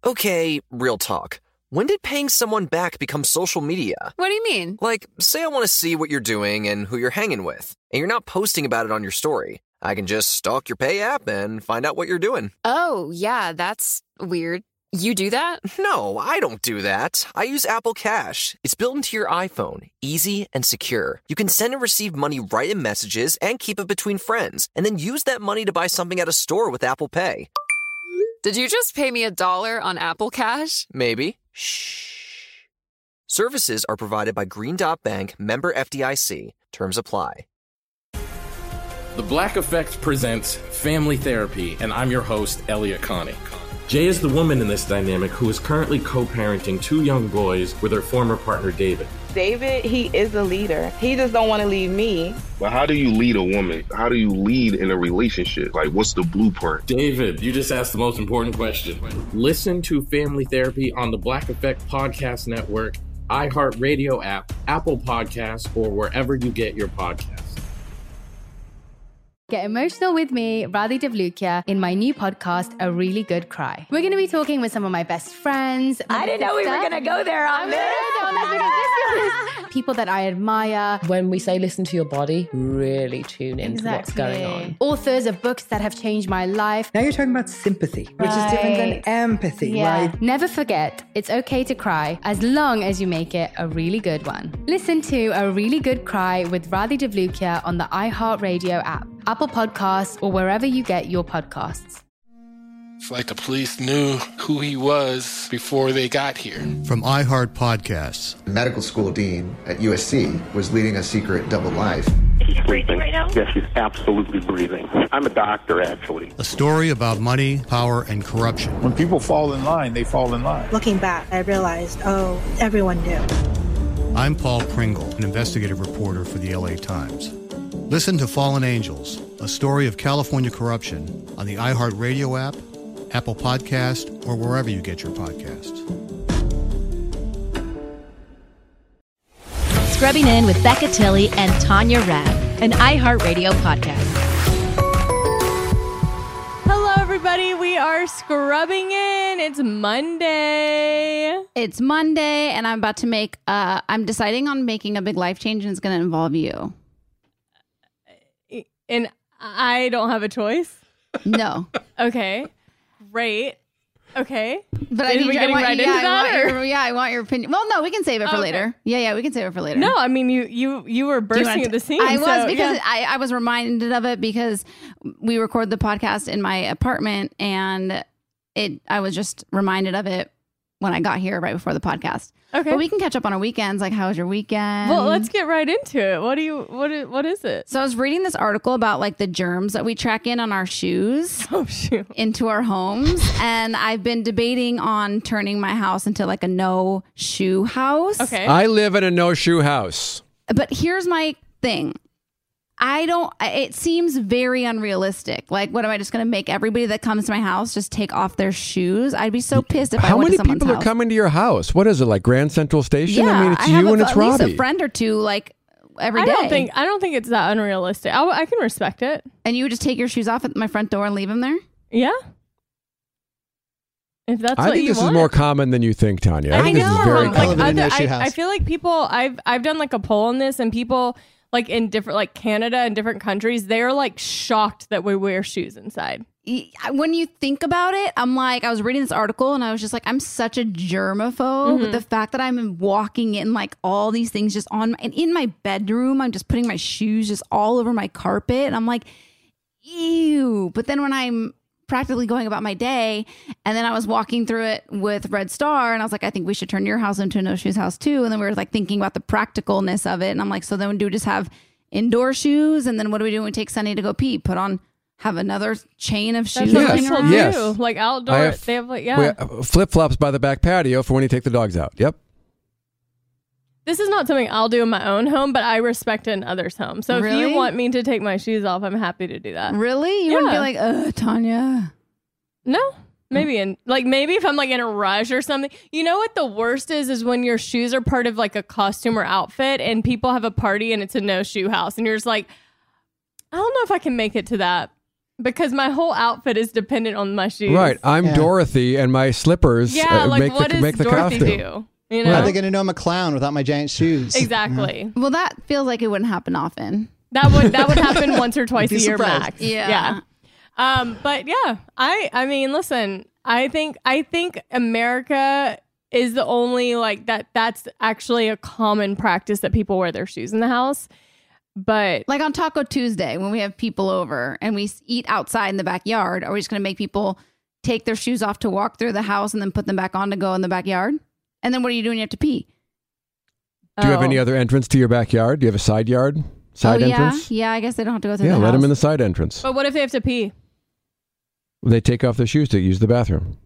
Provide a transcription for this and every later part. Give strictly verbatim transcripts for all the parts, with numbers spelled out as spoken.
Okay, real talk. When did paying someone back become social media? What do you mean? Like, say I want to see what you're doing and who you're hanging with, and you're not posting about it on your story. I can just stalk your Pay app and find out what you're doing. Oh, yeah, that's weird. You do that? No, I don't do that. I use Apple Cash. It's built into your iPhone, easy and secure. You can send and receive money right in messages and keep it between friends, and then use that money to buy something at a store with Apple Pay. Did you just pay me a dollar on Apple Cash? Maybe. Shh. Services are provided by Green Dot Bank, member F D I C. Terms apply. The Black Effect presents Family Therapy, and I'm your host, Elliot Connie. Jay is the woman in this dynamic who is currently co-parenting two young boys with her former partner, David. David, he is a leader. He just don't want to leave me. But how do you lead a woman? How do you lead in a relationship? Like, what's the blueprint? David, you just asked the most important question. Listen to Family Therapy on the Black Effect Podcast Network, iHeartRadio app, Apple Podcasts, or wherever you get your podcasts. Get emotional with me, Radhi Devlukia, in my new podcast, A Really Good Cry. We're going to be talking with some of my best friends. I didn't know we were going to go there on this. People that I admire. When we say listen to your body, really tune into Exactly. what's going on. Authors of books that have changed my life. Now you're talking about sympathy, which Right. is different than empathy, Yeah. right? Never forget, it's okay to cry as long as you make it a really good one. Listen to A Really Good Cry with Radhi Devlukia on the iHeartRadio app, Apple Podcasts, or wherever you get your podcasts. It's like the police knew who he was before they got here. From iHeart Podcasts. The medical school dean at U S C was leading a secret double life. He's breathing right now? Yes, he's absolutely breathing. I'm a doctor, actually. A story about money, power, and corruption. When people fall in line, they fall in line. Looking back, I realized, oh, everyone knew. I'm Paul Pringle, an investigative reporter for the L A Times. Listen to Fallen Angels, a story of California corruption on the iHeartRadio app, Apple Podcast, or wherever you get your podcasts. Scrubbing In with Becca Tilley and Tanya Rabb, an iHeartRadio podcast. Hello, everybody. We are scrubbing in. It's Monday. It's Monday, and I'm about to make, uh, I'm deciding on making a big life change, and it's going to involve you. And I don't have a choice? No. Okay. Great. Okay. But Are I need we you, getting I want, right yeah, into I that? want or- your, yeah, I want your opinion. Well, no, we can save it for Okay. later. Yeah, yeah, we can save it for later. No, I mean, you you you were Do you bursting want at the seams. I was so, because yeah. I, I was reminded of it because we record the podcast in my apartment, and it I was just reminded of it when I got here right before the podcast. Okay. But we can catch up on our weekends. Like, how was your weekend? Well, let's get right into it. What do you what is, what is it? So I was reading this article about like the germs that we track in on our shoes oh, shoot. into our homes. And I've been debating on turning my house into like a no shoe house. Okay. I live in a no shoe house. But here's my thing. I don't, it seems very unrealistic. Like, what am I just going to make everybody that comes to my house just take off their shoes? I'd be so pissed if I How went many to someone's people house. are coming to your house? What is it, like Grand Central Station? Yeah, I mean, it's I have you a, and it's at least Robbie. a friend or two, like, every I day. don't think I don't think it's that unrealistic. I, I can respect it. And you would just take your shoes off at my front door and leave them there? Yeah. If that's I what think you this want. is more common than you think, Tanya. I, I think know. this is very like, common. other, I, I feel like people. I've I've done like a poll on this, and people like in different like Canada and different countries, they're like shocked that we wear shoes inside. When you think about it, I'm like, I was reading this article and I was just like, I'm such a germaphobe. Mm-hmm. But the fact that I'm walking in like all these things just on my, and in my bedroom, I'm just putting my shoes just all over my carpet. And I'm like, ew. But then when I'm practically going about my day, and then I was walking through it with Red Star, and I was like, I think we should turn your house into a no shoes house too. And then we were like thinking about the practicalness of it. And I'm like, so then do we just have indoor shoes? And then what do we do when we take Sunny to go pee? Put on have another chain of shoes. That's what Yes. people Yes. do. Like outdoor, I have- they have like yeah. Flip flops by the back patio for when you take the dogs out. Yep. This is not something I'll do in my own home, but I respect it in others' homes. So if Really? you want me to take my shoes off, I'm happy to do that. Really? You wouldn't be like, uh, Tanya. No. Maybe in like maybe if I'm like in a rush or something. You know what the worst is is when your shoes are part of like a costume or outfit and people have a party and it's a no shoe house and you're just like, I don't know if I can make it to that. Because my whole outfit is dependent on my shoes. Right. I'm Yeah. Dorothy, and my slippers Yeah, uh, like make what the does make the Dorothy costume. do? You know? How are they going to know I'm a clown without my giant shoes? Exactly. Well, that feels like it wouldn't happen often. That would that would happen once or twice a Be year surprised. max. Yeah. Yeah. Um, but yeah, I I mean, listen, I think I think America is the only like that that's actually a common practice that people wear their shoes in the house. But Like on Taco Tuesday, when we have people over and we s- eat outside in the backyard, are we just going to make people take their shoes off to walk through the house and then put them back on to go in the backyard? And then what are you doing? You have to pee. Do you have Oh. any other entrance to your backyard? Do you have a side yard? Side oh, entrance? yeah. Yeah, I guess they don't have to go through Yeah, the let house. them in the side entrance. But what if they have to pee? They take off their shoes to use the bathroom.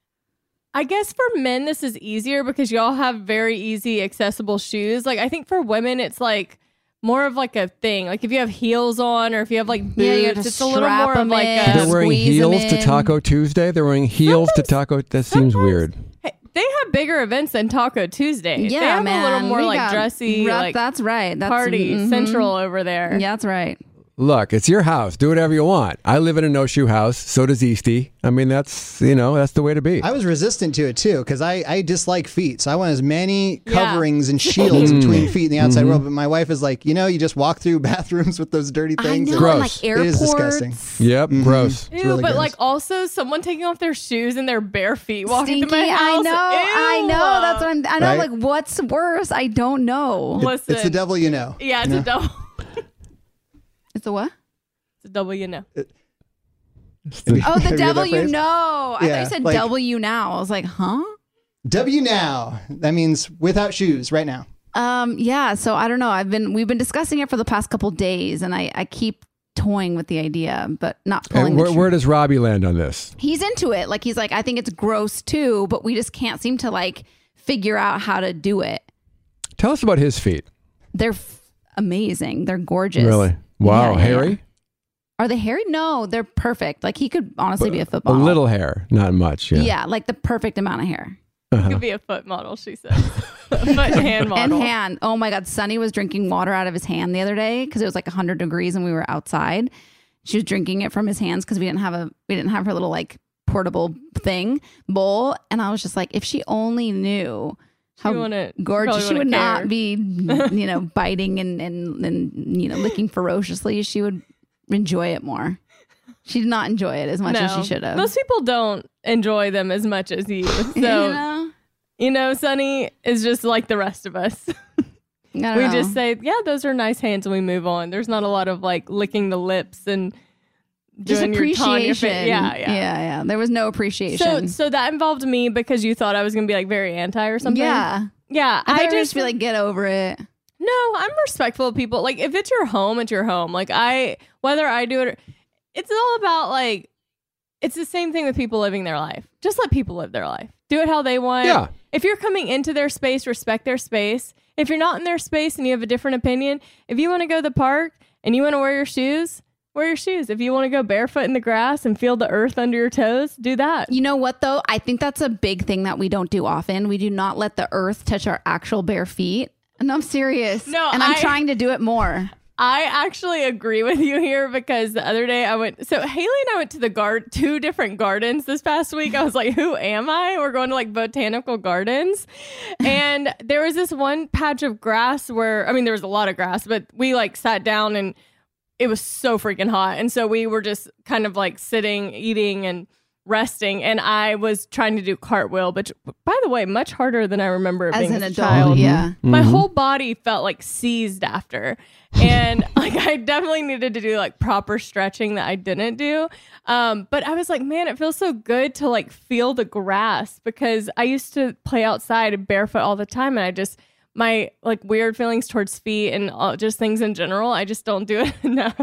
I guess for men this is easier because y'all have very easy accessible shoes. Like I think for women it's like more of like a thing. Like if you have heels on or if you have like boots, Yeah, you have to it's a little strap more of 'em like in. a They're wearing squeeze 'em heels to in. Taco Tuesday. They're wearing heels to Taco. That seems weird. Hey, they have bigger events than Taco Tuesday. Yeah, they have man. a little more We like got- dressy, Right, like that's right. That's party mhm. central over there. Yeah, that's right. Look, it's your house. Do whatever you want. I live in a no-shoe house. So does Easty. I mean, that's, you know, that's the way to be. I was resistant to it too because I, I dislike feet. So I want as many Yeah. coverings and shields Mm. between feet and the outside Mhm. world. But my wife is like, you know, you just walk through bathrooms with those dirty I things. know, and- Gross. like It airports. is disgusting. Yep, Mhm. gross. Ew, It's really but gross. like also someone taking off their shoes and their bare feet walking Stinky. through my house. I know. I Ew. know. That's what I'm. I know. Right? Like, what's worse? I don't know. Listen, It's the devil you know. Yeah, it's you a know? double. It's a what? It's a double. You know. Oh, Have the you heard devil that you phrase? know. I thought Yeah, you said like- W now. I was like, huh? W now. That means without shoes right now. Um, yeah. So I don't know. I've been we've been discussing it for the past couple days, and I I keep toying with the idea, but not pulling. And the where, trigger. where does Robbie land on this? He's into it. Like he's like, I think it's gross too, but we just can't seem to like figure out how to do it. Tell us about his feet. They're f- amazing. They're gorgeous. Really? Wow. Yeah, yeah, Hairy? yeah. Are they hairy? No, they're perfect. Like he could honestly be a A football. little hair, not much. Yeah. Yeah, like the perfect amount of hair. Uh-huh. Could be a foot model. She says. A foot and hand model. And hand. Oh my God. Sonny was drinking water out of his hand the other day because it was like one hundred degrees and we were outside. She was drinking it from his hands because we didn't have a we didn't have her little like portable thing bowl. And I was just like, if she only knew how wouldn't- she gorgeous probably she would wouldn't not care. be, you know, biting and, and and you know licking ferociously. She would enjoy it more. She did not enjoy it as much as she No. should have. Most people don't enjoy them as much as you. So, you know? you know, Sonny is just like the rest of us. I don't we know. just say, yeah, those are nice hands, and we move on. There's not a lot of like licking the lips and just doing your tongue, your appreciation. fa- yeah, yeah, yeah, yeah. There was no appreciation. So, so that involved me because you thought I was gonna be like very anti or something. Yeah. yeah. I, I, just just be like, get over it. No, I'm respectful of people. Like if it's your home, it's your home. Like I, whether I do it, or, it's all about like, it's the same thing with people living their life. Just let people live their life. Do it how they want. Yeah. If you're coming into their space, respect their space. If you're not in their space and you have a different opinion, if you want to go to the park and you want to wear your shoes, wear your shoes. If you want to go barefoot in the grass and feel the earth under your toes, do that. You know what, though? I think that's a big thing that we don't do often. We do not let the earth touch our actual bare feet. And I'm serious. No, and I'm I- trying to do it more. I actually agree with you here because the other day I went, so Haley and I went to the guard, two different gardens this past week. I was like, who am I? We're going to like botanical gardens. And there was this one patch of grass where, I mean, there was a lot of grass, but we like sat down and it was so freaking hot. And so we were just kind of like sitting, eating and resting. And I was trying to do cartwheel, but by the way, much harder than I remember it As being an as a adult, child. yeah. My Mhm. whole body felt like seized after. And like I definitely needed to do like proper stretching that I didn't do. Um, but I was like, man, it feels so good to like feel the grass because I used to play outside barefoot all the time. And I just, my like weird feelings towards feet and all, just things in general, I just don't do it enough.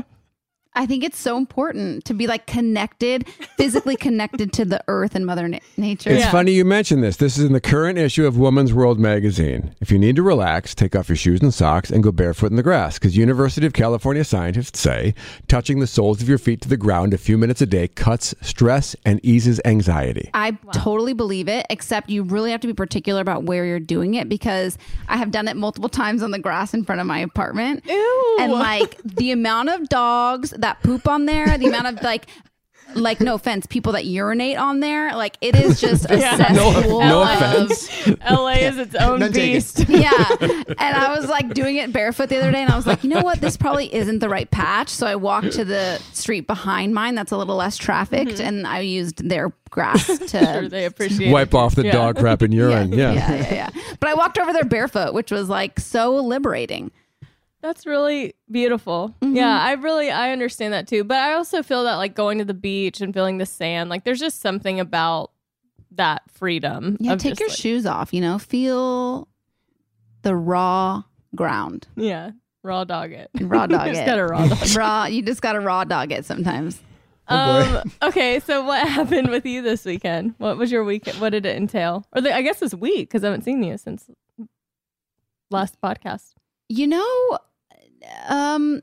I think it's so important to be like connected, physically connected to the earth and Mother na- Nature. It's funny you mention this. This is in the current issue of Woman's World magazine. If you need to relax, take off your shoes and socks and go barefoot in the grass. Because University of California scientists say touching the soles of your feet to the ground a few minutes a day cuts stress and eases anxiety. I totally believe it, except you really have to be particular about where you're doing it because I have done it multiple times on the grass in front of my apartment. Ew. And like the amount of dogs that poop on there, the amount of like, like no offense, people that urinate on there, like it is just a Yeah. cesspool. No of- offense. L A is its own None taken. beast. Yeah. And I was like doing it barefoot the other day and I was like, you know what? This probably isn't the right patch. So I walked to the street behind mine that's a little less trafficked and I used their grass to Sure, they appreciate Wipe it. off the Yeah. dog crap and urine. Yeah. yeah, yeah, yeah. But I walked over there barefoot, which was like so liberating. That's really beautiful. Mm-hmm. Yeah, I really I understand that too. But I also feel that like going to the beach and feeling the sand, like there's just something about that freedom. Yeah, of take just, your like- shoes off, you know, feel the raw ground. Yeah, raw dog it. Raw dog just it. gotta raw dog it. raw, you just got to raw dog it sometimes. Um, okay, so what happened with you this weekend? What was your weekend? What did it entail? Or the, I guess this week because I haven't seen you since last podcast. You know, um,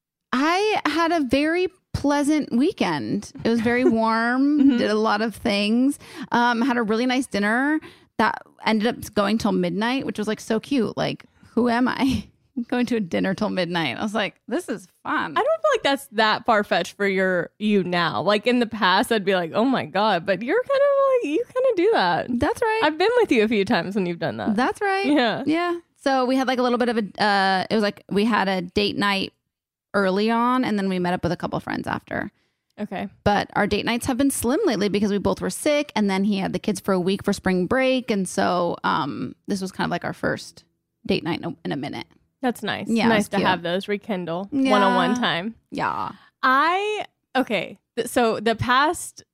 I had a very pleasant weekend. It was very warm, Mm-hmm. did a lot of things. Um, had a really nice dinner that ended up going till midnight, which was like so cute. Like, who am I? Going to a dinner till midnight. I was like, this is fun. I don't feel like that's that far fetched for your you now. Like in the past, I'd be like, oh my god, but you're kind of like you kind of do that. That's right. I've been with you a few times when you've done that. That's right. Yeah. Yeah. So we had like a little bit of a, uh, it was like we had a date night early on and then we met up with a couple friends after. Okay. But our date nights have been slim lately because we both were sick and then he had the kids for a week for spring break. And so um, this was kind of like our first date night in a, in a minute. That's nice. Yeah, nice it's to cute. have those rekindle Yeah. one-on-one time. Yeah. I okay. th- So the past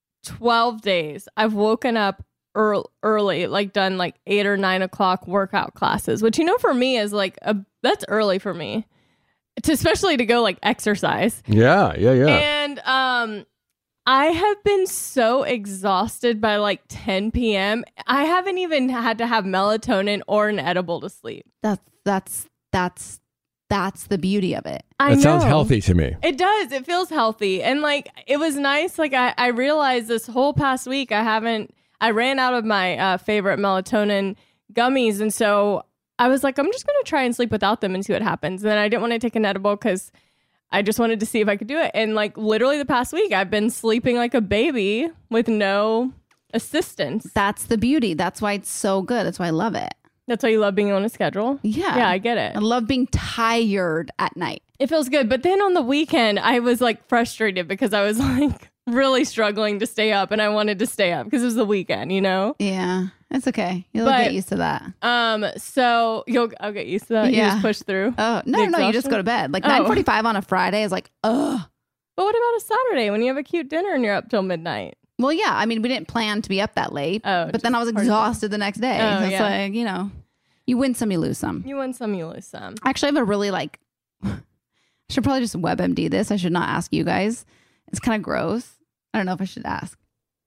twelve days, I've woken up early, early, like done like eight or nine o'clock workout classes, which you know for me is like a that's early for me, to especially to go like exercise. Yeah, yeah, yeah. And um, I have been so exhausted by like ten p.m. I haven't even had to have melatonin or an edible to sleep. That's, that's, that's, that's the beauty of it. I That sounds know. healthy to me. It does. It feels healthy. And like, it was nice. Like I, I realized this whole past week, I haven't, I ran out of my uh, favorite melatonin gummies. And so I was like, I'm just going to try and sleep without them and see what happens. And then I didn't want to take an edible because I just wanted to see if I could do it. And like literally the past week, I've been sleeping like a baby with no assistance. That's the beauty. That's why it's so good. That's why I love it. That's why you love being on a schedule? Yeah. Yeah, I get it. I love being tired at night. It feels good. But then on the weekend, I was like frustrated because I was like really struggling to stay up and I wanted to stay up because it was the weekend, you know? Yeah, it's okay. You'll But- get used to that. Um, so you'll I'll get used to that. You Yeah. just push through. Oh, no, the no, you just exhaustion? go to bed. Like Oh. nine forty-five on a Friday is like, ugh. But what about a Saturday when you have a cute dinner and you're up till midnight? Well, yeah, I mean, we didn't plan to be up that late, Oh, but then I was part of it. exhausted the next day. Oh, It's yeah. like, you know, you win some, you lose some. You win some, you lose some. Actually, I have a really like, I should probably just WebMD this. I should not ask you guys. It's kind of gross. I don't know if I should ask.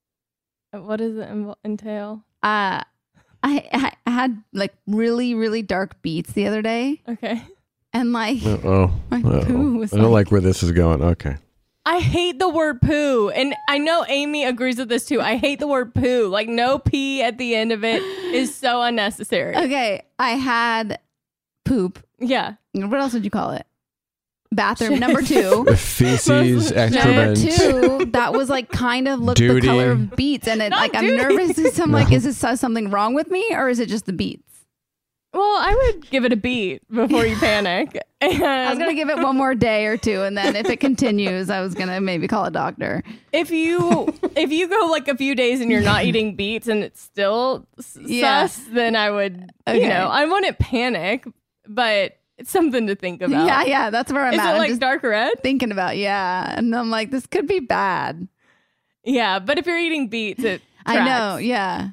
What does it invo- entail? Uh, I, I had like really, really dark beats the other day. Okay. And like, Uh-oh. My Uh-oh. poo was I don't like- like where this is going. Okay. I hate the word poo. And I know Amy agrees with this too. I hate the word poo. Like no P at the end of it is so unnecessary. okay, I had poop. Yeah. What else would you call it? Bathroom number two. Feces, Number excrement. two, that was like kind of looked Duty. the color of beets, and it Not like I'm duty. nervous. Is I'm No. like, is this something wrong with me, or is it just the beets? Well, I would give it a beat before you panic. And I was gonna give it one more day or two, and then if it continues, I was gonna maybe call a doctor. if you if you go like a few days and you're not eating beets and it's still s- Yeah. sus, then I would, Okay. you know, I wouldn't panic, but it's something to think about. Yeah, yeah, that's where I'm Is at. it I'm like just dark red? thinking about, yeah, and I'm like, this could be bad. Yeah, but if you're eating beets, it I know, tracks. yeah.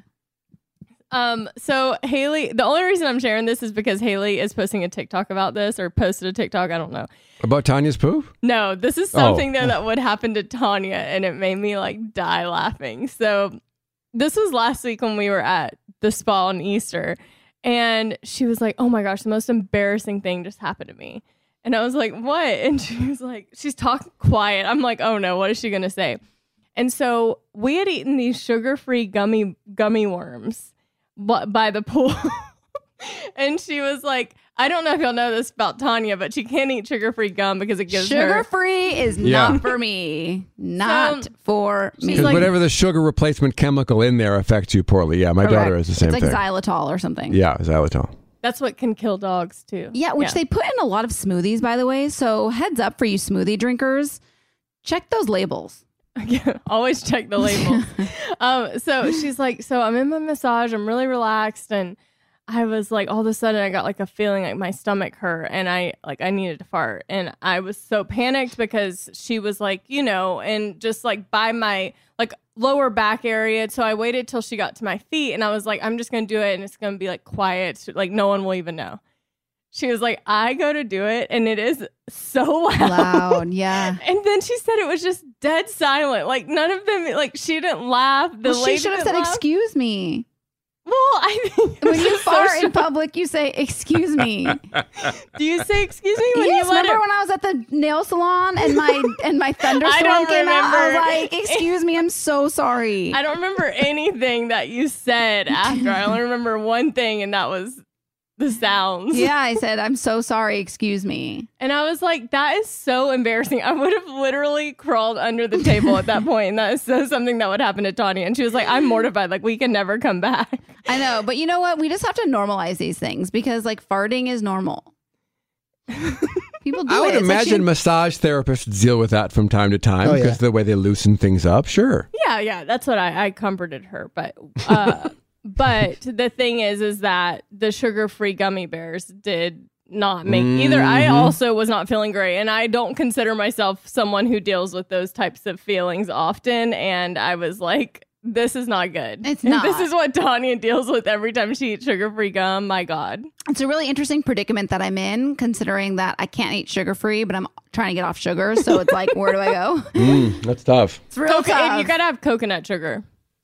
Um, so Haley, the only reason I'm sharing this is because Haley is posting a TikTok about this or posted a TikTok. I don't know. About Tanya's poop? No, this is Oh. something though that would happen to Tanya and it made me like die laughing. So this was last week when we were at the spa on Easter and she was like, oh my gosh, the most embarrassing thing just happened to me. And I was like, what? And she was like, she's talking quiet. I'm like, oh no, what is she going to say? And so we had eaten these sugar-free gummy gummy worms bu- by the pool. And she was like, I don't know if y'all know this about Tanya, but she can't eat sugar-free gum because it gives her... Sugar-free is Yeah. not for me. Not So, for me. Because whatever the sugar replacement chemical in there affects you poorly. Yeah, my Correct. daughter has the same It's like thing. xylitol or something. Yeah, xylitol. That's what can kill dogs, too. Yeah, which they put in a lot of smoothies, by the way. So heads up for you smoothie drinkers. Check those labels. Always check the labels. um, so she's like, so I'm in my massage. I'm really relaxed. And I was like, all of a sudden I got like a feeling like my stomach hurt and I like I needed to fart. And I was so panicked because she was like, you know, and just like by my like lower back area. So I waited till she got to my feet and I was like, I'm just going to do it. And it's going to be like quiet. Like no one will even know. She was like, I go to do it and it is so loud. Loud, yeah. And then she said it was just dead silent. Like none of them, like she didn't laugh. The Well, lady she should have didn't said, laugh. excuse me. Well, I think When you so fart sh- in public, you say, excuse me. Do you say excuse me when yes, you let remember it? when I was at the nail salon and my and my thunderstorm I don't came out? I was remember. like, excuse me, I'm so sorry. I don't remember anything that you said after. I only remember one thing, and that was the sounds. Yeah, I said, I'm so sorry, excuse me. And I was like, that is so embarrassing. I would have literally crawled under the table at that point, and that is so something that would happen to Tanya. And she was like, I'm mortified. Like, we can never come back. I know, but you know what? We just have to normalize these things because like farting is normal. People do I it. would It's like imagine she- massage therapists deal with that from time to time Oh, because yeah. of the way they loosen things up. Sure. Yeah, yeah, that's what I, I comforted her. But uh, but the thing is, is that the sugar-free gummy bears did not make either. I Mhm. also was not feeling great, and I don't consider myself someone who deals with those types of feelings often. And I was like, this is not good. It's If not. This is what Tanya deals with every time she eats sugar-free gum. My God. It's a really interesting predicament that I'm in, considering that I can't eat sugar free, but I'm trying to get off sugar. So it's like, where do I go? Mm, that's tough. It's real Coca- tough. You gotta have coconut sugar.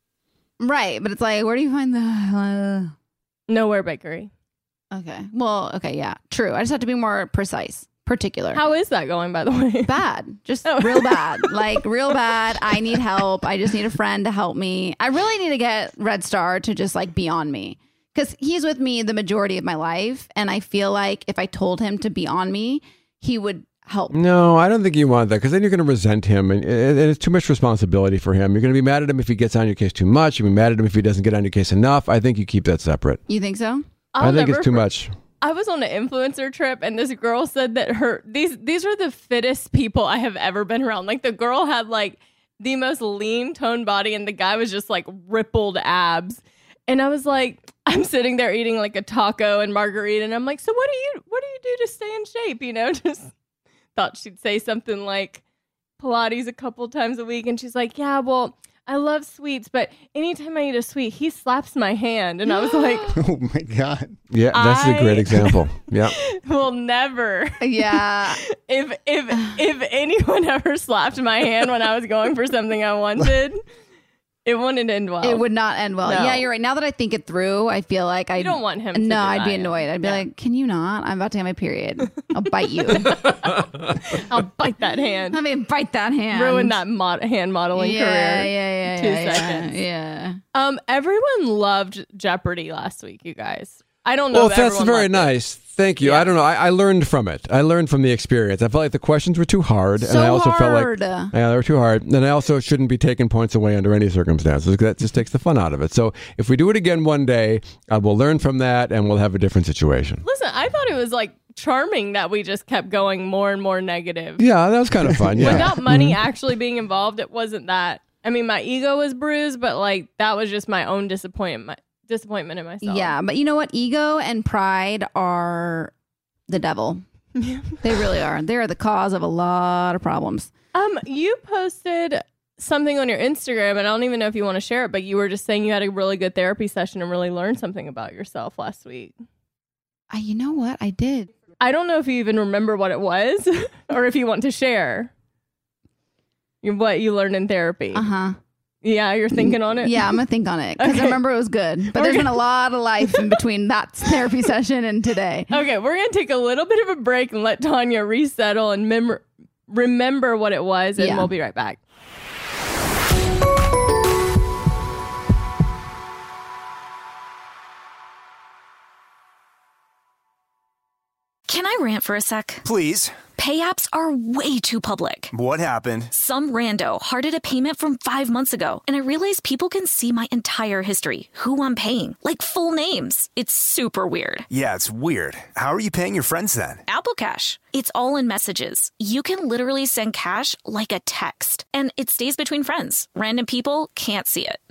Right, but it's like, where do you find the? Uh... Nowhere Bakery. Okay. Well, okay, yeah, true. I just have to be more precise, particular. How is that going, by the way? Bad, just Oh. real bad, like real bad. I need help. I just need a friend to help me. I really need to get Red Star to just like be on me because he's with me the majority of my life, and I feel like if I told him to be on me, he would help. No, I don't think you want that because then you're going to resent him and it- it's too much responsibility for him. You're going to be mad at him if he gets on your case too much. You'll be mad at him if he doesn't get on your case enough. I think you keep that separate. You think so? I'll I think never it's too for- much. I was on an influencer trip and this girl said that her these these are the fittest people I have ever been around. Like the girl had like the most lean toned body and the guy was just like rippled abs. And I was like, I'm sitting there eating like a taco and margarita and I'm like, so what do you what do you do to stay in shape? You know, just thought she'd say something like Pilates a couple times a week and she's like, yeah, well, I love sweets, but anytime I eat a sweet, he slaps my hand. And I was like, Oh my God. Yeah, that's a great I- example. Yeah. will never. Yeah. If if if anyone ever slapped my hand when I was going for something I wanted, it wouldn't end well. It would not end well. No. Yeah, you're right. Now that I think it through, I feel like I don't want him to No, do I'd that, be yeah. annoyed. I'd be Yeah. like, "Can you not? I'm about to have my period. I'll bite you. I'll bite that hand. Let me bite that hand. Ruin that mod- hand modeling yeah, career. Yeah, yeah, Two yeah, seconds. Yeah, yeah. Um, everyone loved Jeopardy last week, you guys. I don't know. Well, if that's everyone very loved it. nice. Thank you. I don't know. I, I learned from it. I learned from the experience. I felt like the questions were too hard, and So I also hard. felt like yeah, they were too hard. And I also shouldn't be taking points away under any circumstances. That just takes the fun out of it. So if we do it again one day, I will learn from that, and we'll have a different situation. Listen, I thought it was like charming that we just kept going more and more negative. Yeah, that was kind of fun. Yeah. Without money Mhm. actually being involved, it wasn't that. I mean, my ego was bruised, but like that was just my own disappointment. Disappointment in myself. Yeah, but you know what? Ego and pride are the devil. They really are. They are the cause of a lot of problems. Um, you posted something on your Instagram, and I don't even know if you want to share it, but you were just saying you had a really good therapy session and really learned something about yourself last week. Uh, you know what? I did. I don't know if you even remember what it was, or if you want to share you- what you learned in therapy. Uh huh. Yeah, you're thinking on it. Yeah, I'm gonna think on it because Okay. I remember it was good. But there's been a lot of life in between that therapy session and today. Okay, we're gonna take a little bit of a break and let Tanya resettle and mem- remember what it was, and Yeah. we'll be right back. Can I rant for a sec? Please. Pay apps are way too public. What happened? Some rando hearted a payment from five months ago, and I realized people can see my entire history, who I'm paying, like full names. It's super weird. Yeah, it's weird. How are you paying your friends then? Apple Cash. It's all in messages. You can literally send cash like a text, and it stays between friends. Random people can't see it.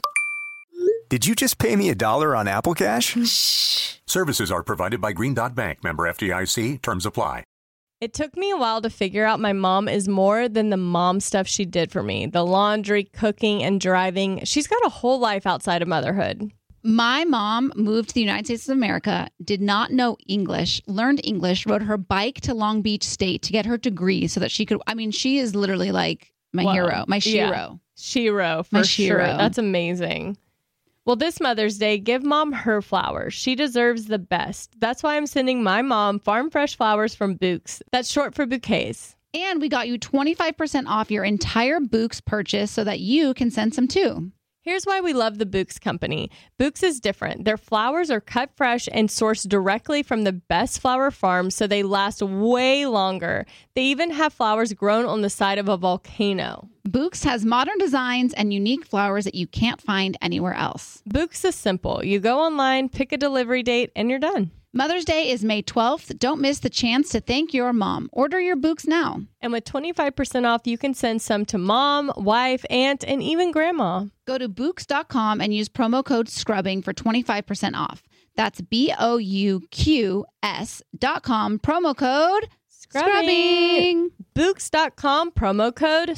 Did you just pay me a dollar on Apple Cash? Shh. Services are provided by Green Dot Bank. Member F D I C. Terms apply. It took me a while to figure out my mom is more than the mom stuff she did for me. The laundry, cooking, and driving. She's got a whole life outside of motherhood. My mom moved to the United States of America, did not know English, learned English, rode her bike to Long Beach State to get her degree so that she could, I mean, she is literally like my Whoa. hero, my Yeah. shiro. Shiro, for My sure. shiro. That's amazing. Well, this Mother's Day, give mom her flowers. She deserves the best. That's why I'm sending my mom farm fresh flowers from Bouqs. That's short for bouquets. And we got you twenty-five percent off your entire Bouqs purchase so that you can send some too. Here's why we love the Bouqs company. Bouqs is different. Their flowers are cut fresh and sourced directly from the best flower farms, so they last way longer. They even have flowers grown on the side of a volcano. Bouqs has modern designs and unique flowers that you can't find anywhere else. Bouqs is simple. You go online, pick a delivery date, and you're done. Mother's Day is May twelfth. Don't miss the chance to thank your mom. Order your Bouqs now. And with twenty-five percent off, you can send some to mom, wife, aunt, and even grandma. Go to Bouqs dot com and use promo code SCRUBBING for twenty-five percent off. That's B O U Q S dot com, promo code SCRUBBING. Bouqs dot com, promo code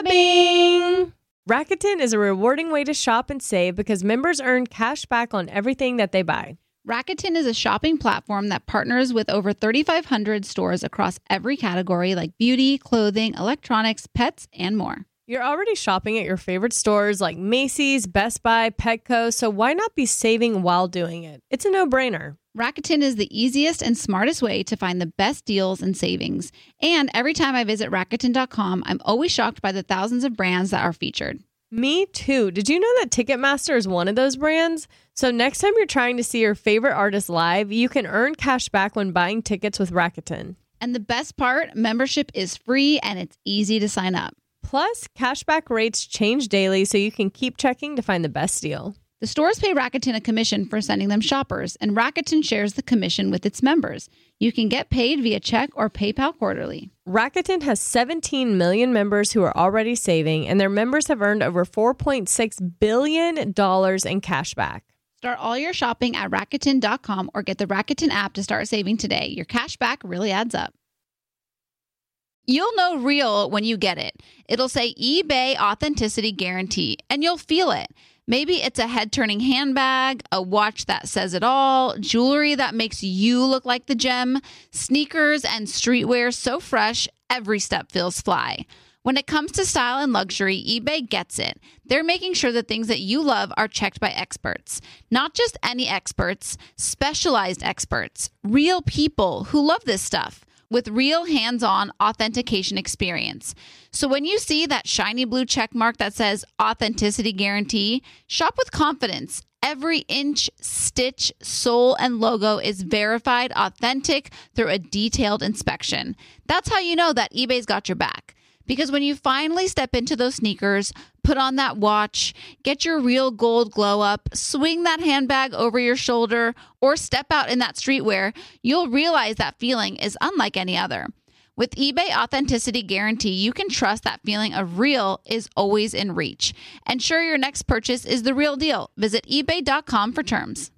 SCRUBBING. Rakuten is a rewarding way to shop and save because members earn cash back on everything that they buy. Rakuten is a shopping platform that partners with over thirty-five hundred stores across every category like beauty, clothing, electronics, pets, and more. You're already shopping at your favorite stores like Macy's, Best Buy, Petco, so why not be saving while doing it? It's a no-brainer. Rakuten is the easiest and smartest way to find the best deals and savings. And every time I visit Rakuten dot com, I'm always shocked by the thousands of brands that are featured. Me too. Did you know that Ticketmaster is one of those brands? So next time you're trying to see your favorite artist live, you can earn cash back when buying tickets with Rakuten. And the best part, membership is free and it's easy to sign up. Plus, cashback rates change daily, so you can keep checking to find the best deal. The stores pay Rakuten a commission for sending them shoppers, and Rakuten shares the commission with its members. You can get paid via check or PayPal quarterly. Rakuten has seventeen million members who are already saving, and their members have earned over four point six billion dollars in cash back. Start all your shopping at Rakuten dot com or get the Rakuten app to start saving today. Your cash back really adds up. You'll know real when you get it. It'll say eBay Authenticity Guarantee, and you'll feel it. Maybe it's a head-turning handbag, a watch that says it all, jewelry that makes you look like the gem, sneakers and streetwear so fresh, every step feels fly. When it comes to style and luxury, eBay gets it. They're making sure the things that you love are checked by experts. Not just any experts, specialized experts, real people who love this stuff, with real hands-on authentication experience. So when you see that shiny blue check mark that says Authenticity Guarantee, shop with confidence. Every inch, stitch, sole, and logo is verified authentic through a detailed inspection. That's how you know that eBay's got your back. Because when you finally step into those sneakers, put on that watch, get your real gold glow up, swing that handbag over your shoulder, or step out in that streetwear, you'll realize that feeling is unlike any other. With eBay Authenticity Guarantee, you can trust that feeling of real is always in reach. Ensure your next purchase is the real deal. Visit eBay dot com for terms.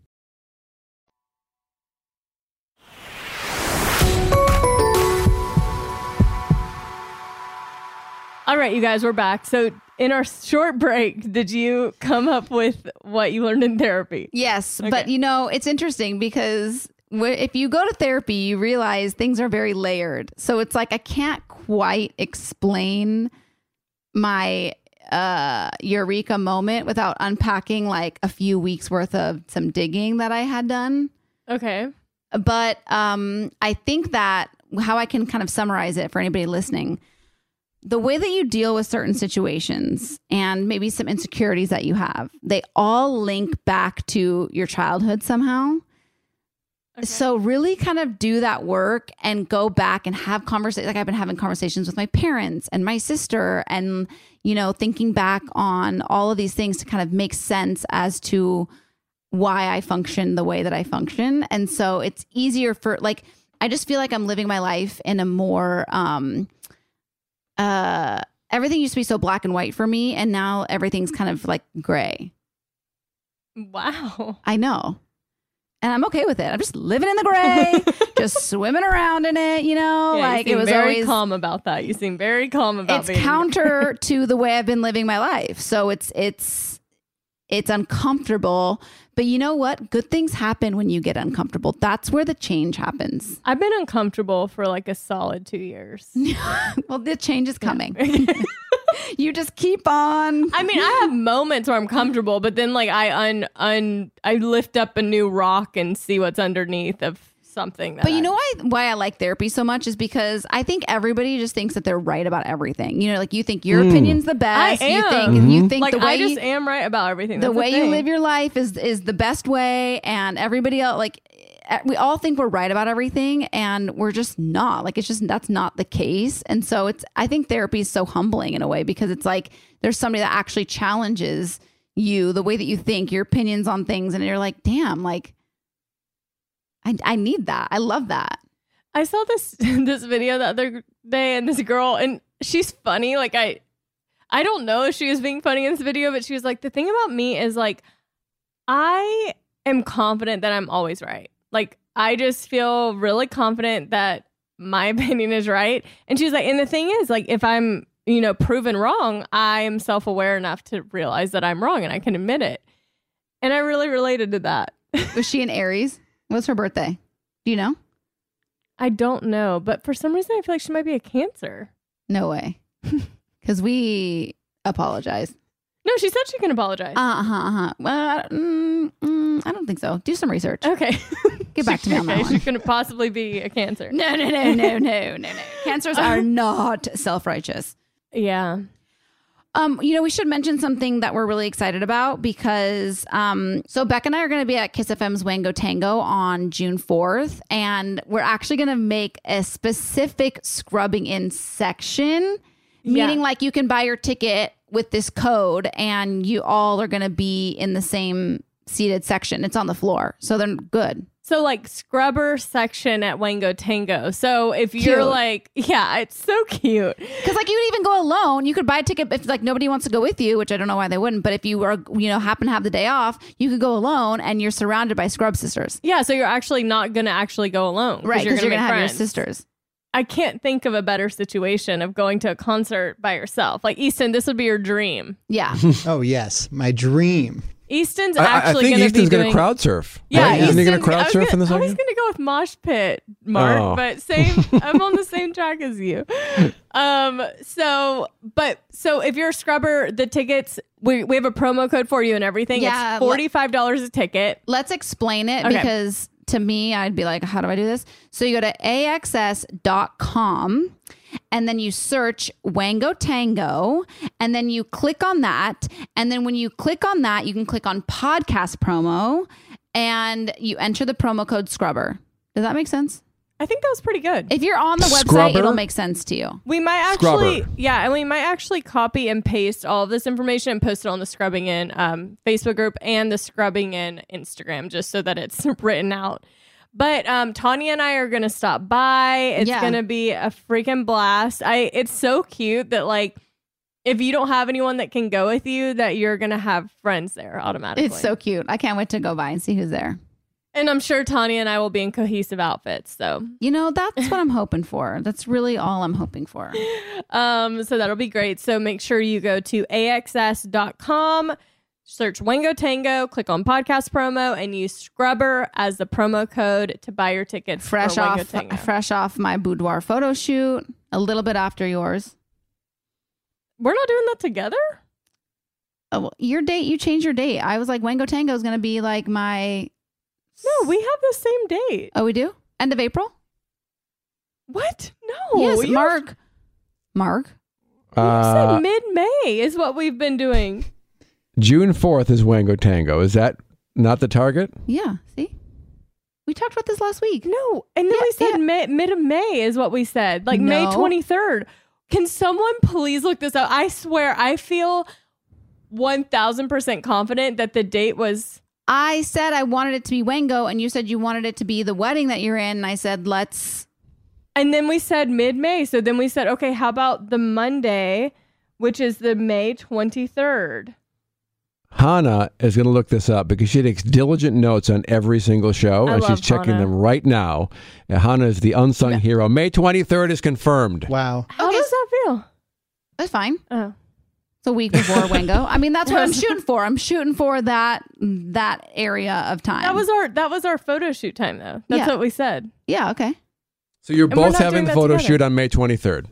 All right, you guys, we're back. So in our short break, did you come up with what you learned in therapy? Yes, Okay. but you know, it's interesting because wh- if you go to therapy, you realize things are very layered. So it's like I can't quite explain my uh, eureka moment without unpacking like a few weeks worth of some digging that I had done. Okay. But um, I think that how I can kind of summarize it for anybody listening, the way that you deal with certain situations and maybe some insecurities that you have, they all link back to your childhood somehow. Okay. So really kind of do that work and go back and have conversations. Like I've been having conversations with my parents and my sister and, you know, thinking back on all of these things to kind of make sense as to why I function the way that I function. And so it's easier for like, I just feel like I'm living my life in a more, um, uh, everything used to be so black and white for me. And now everything's kind of like gray. Wow. I know. And I'm okay with it. I'm just living in the gray, just swimming around in it, you know, yeah, like you seem it was very always calm about that. You seem very calm about it's being counter to the way I've been living my life. So it's, it's, it's uncomfortable, but you know what? Good things happen when you get uncomfortable. That's where the change happens. I've been uncomfortable for like a solid two years. Well, the change is coming. You just keep on. I mean, I have moments where I'm comfortable, but then like I un un I lift up a new rock and see what's underneath of something. That But you I, know why why I like therapy so much is because I think everybody just thinks that they're right about everything. You know, like you think your Mm. opinion's the best. I am. You think Mm-hmm. you think like the way I just you, am right about everything. the That's way the you thing. live your life is is the best way, and everybody else like. We all think we're right about everything, and we're just not. Like, it's just, that's not the case. And so it's, I think therapy is so humbling in a way, because it's like there's somebody that actually challenges you, the way that you think, your opinions on things. And you're like, damn, like, I, I need that. I love that. I saw this this video the other day, and this girl, and she's funny. Like, I I don't know if she was being funny in this video, but she was like, the thing about me is like, I am confident that I'm always right. Like, I just feel really confident that my opinion is right. And she was like, and the thing is, like, if I'm, you know, proven wrong, I am self-aware enough to realize that I'm wrong and I can admit it. And I really related to that. Was she an Aries? What's her birthday? Do you know? I don't know, but for some reason I feel like she might be a Cancer. No way. Because we apologize. No, she said she can apologize. Uh-huh, uh-huh. Well, mm, mm, I don't think so. Do some research. Okay. Get back to me on that Okay, one. she couldn't possibly be a Cancer. No, no, no, no, no, no, no. Cancers are not self-righteous. Yeah. Um, you know, we should mention something that we're really excited about because, um, so Beck and I are going to be at Kiss F M's Wango Tango on June fourth, and we're actually going to make a specific scrubbing in section, meaning Yeah. like you can buy your ticket with this code and you all are going to be in the same seated section. It's on the floor. So they're good. So like scrubber section at Wango Tango. So if you're Cute. like, yeah, it's so cute. Because like you could even go alone. You could buy a ticket if like nobody wants to go with you, which I don't know why they wouldn't. But if you are, you know, happen to have the day off, you could go alone and you're surrounded by scrub sisters. Yeah, so you're actually not going to actually go alone. Right, because you're going to have your friends. sisters. I can't think of a better situation of going to a concert by yourself. Like, Easton, this would be your dream. Yeah. Oh, yes. My dream. Easton's I, I actually think going to Easton's be going doing... to crowd surf. Yeah, right? Isn't he going to Easton's- crowd I was surf gonna- in this I was section? going to go with Mosh Pit, Mark, Oh. but same. I'm on the same track as you. Um. So, but so if you're a scrubber, the tickets we we have a promo code for you and everything. Yeah, it's forty-five dollars a ticket. Let's explain it Okay. because to me, I'd be like, how do I do this? So you go to A X S dot com and then you search Wango Tango and then you click on that. And then when you click on that, you can click on podcast promo and you enter the promo code Scrubber. Does that make sense? I think that was pretty good. If you're on the website, Scrubber? it'll make sense to you. We might actually, Scrubber. yeah, and we might actually copy and paste all of this information and post it on the Scrubbing In um, Facebook group and the Scrubbing In Instagram, just so that it's written out. But um, Tanya and I are going to stop by. It's Yeah. going to be a freaking blast. I. It's so cute that, like, if you don't have anyone that can go with you, that you're going to have friends there automatically. It's so cute. I can't wait to go by and see who's there. And I'm sure Tanya and I will be in cohesive outfits. So, You know, that's what I'm hoping for. That's really all I'm hoping for. um, so that'll be great. So make sure you go to A X S dot com, search Wango Tango, click on podcast promo, and use Scrubber as the promo code to buy your tickets. Fresh for Wango off, Tango. fresh off my boudoir photo shoot, a little bit after yours. We're not doing that together? Oh, well, your date, you changed your date. I was like, Wango Tango is going to be like my. No, we have the same date. Oh, we do? End of April? What? No. Yes, you- Mark. Mark. You Uh, said mid-May is what we've been doing. June fourth is Wango Tango. Is that not the target? Yeah, see? We talked about this last week. No. And then Yeah, we said yeah. May, mid of May is what we said. Like May No. twenty-third. Can someone please look this up? I swear, I feel one thousand percent confident that the date was... I said I wanted it to be Wengo, and you said you wanted it to be the wedding that you're in. And I said, let's... And then we said mid-May. So then we said, okay, how about the Monday, which is the May twenty-third? Hannah is going to look this up because she takes diligent notes on every single show, I and love she's checking Hannah. them right now. And Hannah is the unsung hero. May twenty-third is confirmed. Wow. How does that feel? That's fine. Oh. It's a week before Wengo. I mean, that's what I'm shooting for. I'm shooting for that that area of time. That was our that was our photo shoot time, though. That's Yeah. what we said. Yeah, okay. So you're And we're both not having doing the that photo together. shoot on May twenty-third.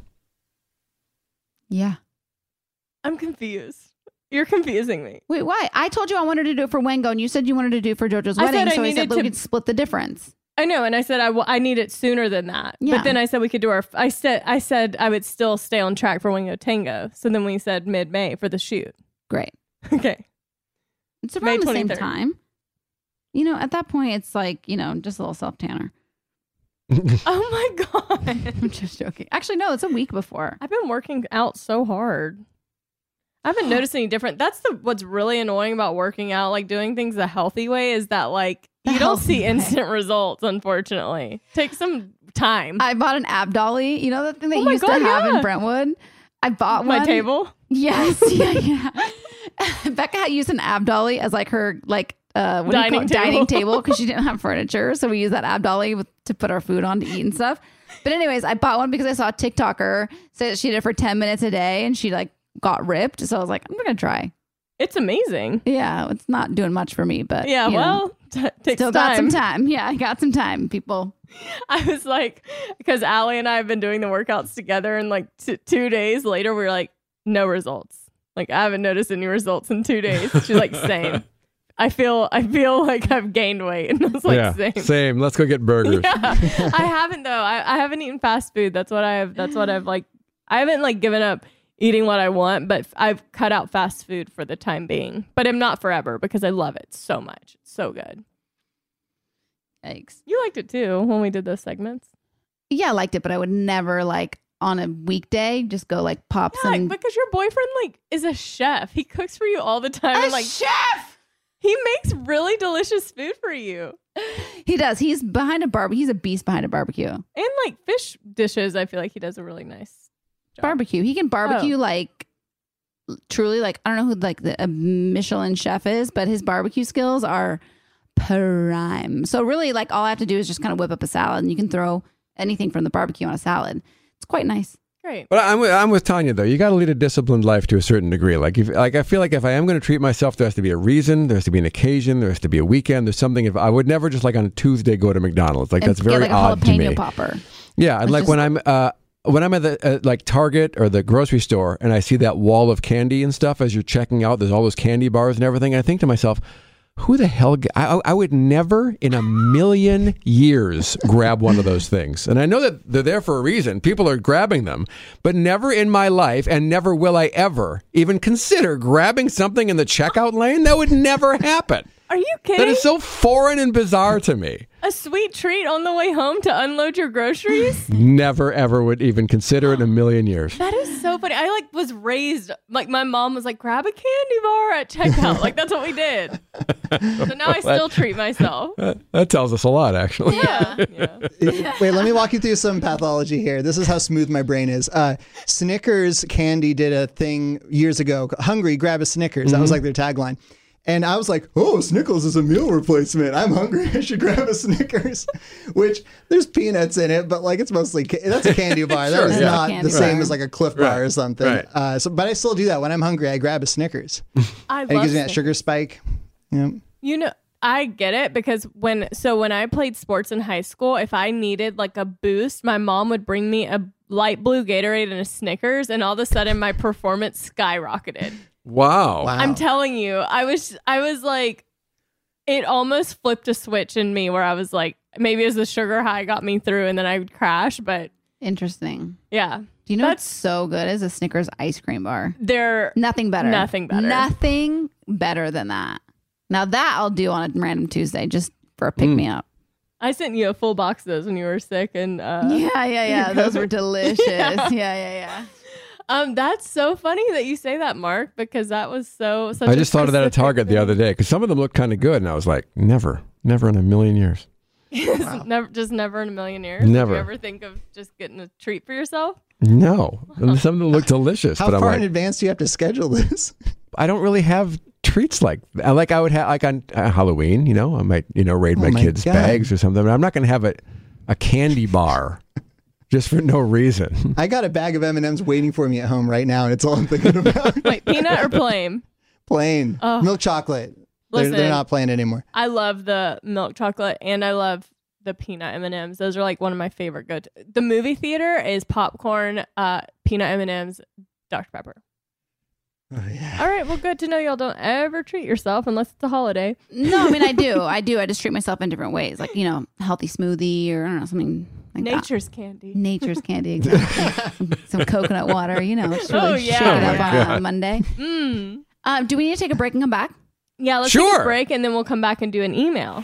Yeah. I'm confused. You're confusing me. Wait, why? I told you I wanted to do it for Wengo, and you said you wanted to do it for JoJo's I wedding, said I so I needed said that we to- could split the difference. I know, and I said I, w- I need it sooner than that. Yeah. But then I said we could do our. I said I said I would still stay on track for Wingo Tango. So then we said mid May for the shoot. Great. Okay. It's May around the same twenty-third. time. You know, at that point, it's like, you know, just a little self-tanner. Oh my god! I'm just joking. Actually, no, it's a week before. I've been working out so hard. I haven't noticed any different. That's the what's really annoying about working out, like doing things the healthy way, is that like The you don't healthy see way. instant results. Unfortunately, take some time. I bought an ab dolly. You know that thing they Oh my used God, to have yeah. in Brentwood? I bought My one. table. Yes. Yeah, yeah. Becca had used an ab dolly as like her like uh what Dining do you call it? table. dining table because she didn't have furniture, so we used that ab dolly with, to put our food on to eat and stuff. But anyways, I bought one because I saw a TikToker say that she did it for ten minutes a day and she like got ripped. So I was like, I'm gonna try. It's amazing. Yeah, it's not doing much for me, but Yeah. you know, Well, t- takes still time. got some time. Yeah, I got some time, people. I was like, because Allie and I have been doing the workouts together, and like t- two days later, we were like, no results. Like, I haven't noticed any results in two days. She's like, same. I feel, I feel like I've gained weight, and I was like, yeah, same. same. Let's go get burgers. Yeah, I haven't though. I, I haven't eaten fast food. That's what I have. That's what I've like. I haven't like given up eating what I want, but I've cut out fast food for the time being. But I'm not forever because I love it so much. It's so good. Thanks. You liked it too when we did those segments. Yeah, I liked it, but I would never like on a weekday just go like pop Yeah, some. because your boyfriend like is a chef. He cooks for you all the time. A and, like chef. He makes really delicious food for you. He does. He's behind a barbecue. He's a beast behind a barbecue. And like fish dishes, I feel like he does a really nice job. Barbecue. He can barbecue Oh. like truly like I don't know who like the a Michelin chef is, but his barbecue skills are prime. So really like all I have to do is just kind of whip up a salad and you can throw anything from the barbecue on a salad. It's quite nice. Great. But I'm with, I'm with Tanya though. You got to lead a disciplined life to a certain degree. Like if like I feel like if I am going to treat myself, there has to be a reason. There has to be an occasion. There has to be a weekend. There's something. If I would never just like on a Tuesday go to McDonald's. Like And that's get, very like a odd to jalapeno me. popper. Yeah, and It's like just- when I'm uh, when I'm at the uh, like Target or the grocery store and I see that wall of candy and stuff as you're checking out. There's all those candy bars and everything. I think to myself, who the hell? g- I, I would never in a million years grab one of those things. And I know that they're there for a reason. People are grabbing them, but never in my life, and never will I ever even consider grabbing something in the checkout lane. That would never happen. Are you kidding? That is so foreign and bizarre to me. A sweet treat on the way home to unload your groceries? Never ever would even consider it in a million years. That is so funny. I like was raised like my mom was like, grab a candy bar at checkout. Like that's what we did. So now I still treat myself. That, that tells us a lot, actually. Yeah. yeah. Wait, let me walk you through some pathology here. This is how smooth my brain is. Uh, Snickers Candy did a thing years ago. Hungry, grab a Snickers. That was like their tagline. And I was like, oh, Snickers is a meal replacement. I'm hungry. I should grab a Snickers, which there's peanuts in it, but like it's mostly, ca- that's a candy bar. That Sure, was yeah. not Candy the same bar. as like a Cliff Right, Bar or something. right. Uh, so, but I still do that. When I'm hungry, I grab a Snickers. I And it love gives me that Snickers. sugar spike. Yeah. You know, I get it because when so when I played sports in high school, if I needed like a boost, my mom would bring me a light blue Gatorade and a Snickers, and all of a sudden my performance skyrocketed. Wow. Wow. I'm telling you, I was I was like, it almost flipped a switch in me where I was like, maybe it was the sugar high got me through, and then I would crash. But Interesting. yeah, Do you know That's- what's so good is a Snickers ice cream bar? they're Nothing better. Nothing better. Nothing better than that. Now that I'll do on a random Tuesday just for a pick me up. I sent you a full box of those when you were sick, and uh, yeah, yeah, yeah. Those were delicious. yeah, yeah, yeah. yeah. Um, that's so funny that you say that, Mark, because that was so. Such I just thought of that at Target thing. the other day because some of them looked kind of good, and I was like, never, never in a million years. Wow. never, just never in a million years. Never. Did you ever think of just getting a treat for yourself? No, some of them look delicious. How but I'm far like, in advance do you have to schedule this? I don't really have treats like like I would have like on uh, Halloween. You know, I might you know raid Oh my, my kids' God. bags or something. But I'm not going to have a a candy bar just for no reason. I got a bag of M and M's waiting for me at home right now, and it's all I'm thinking about. Wait, peanut or plain? Plain. Oh. Milk chocolate. Listen, they're, they're not plain anymore. I love the milk chocolate, and I love the peanut M and M's. Those are like one of my favorite go to. The movie theater is popcorn, uh, peanut M and M's, Doctor Pepper. Oh, yeah. All right, well, good to know y'all don't ever treat yourself unless it's a holiday. No, I mean, I do. I do. I just treat myself in different ways. Like, you know, healthy smoothie or I don't know, something like Nature's that. candy. Nature's candy, exactly. some, some coconut water, you know, just really Oh, yeah. shake it Oh, up my on, God. on Monday. Mm. Um, do we need to take a break and come back? Yeah, let's take Sure. a break, and then we'll come back and do an email.